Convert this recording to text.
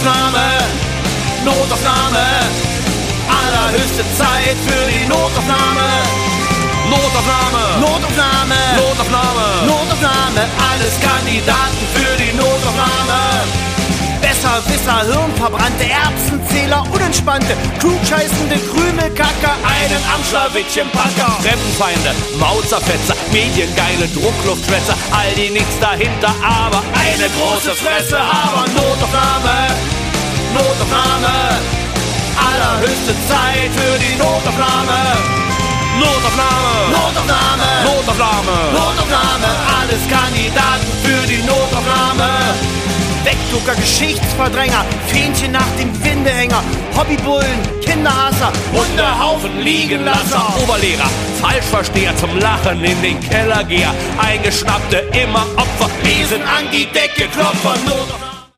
Notaufnahme, Notaufnahme, allerhöchste Zeit für die Notaufnahme. Notaufnahme, Notaufnahme, Notaufnahme, Notaufnahme, alles Kandidaten für die Notaufnahme. Besserwisser, Hirnverbrannte, Erbsenzähler, unentspannte, klugscheißende Krümelkacker, einen am Schlawittchenpacker. Fremdenfeinde, Mautzerfetzer, Mediengeile, Druckluftschwätzer, all die nichts dahinter, aber eine große Fresse. Aber Notaufnahme, Notaufnahme, allerhöchste Zeit für die Notaufnahme. Notaufnahme, Notaufnahme, Notaufnahme, Notaufnahme, alles Kandidaten für die Notaufnahme. Wegducker, Geschichtsverdränger, Fähnchen nach dem Windehänger, Hobbybullen, Kinderhasser, Hundehaufen, Liegenlasser, Oberlehrer, Falschversteher, zum Lachen in den Keller geher, Eingeschnappte, immer Opfer, Besen an die Decke, Klopfer, Notaufnahme.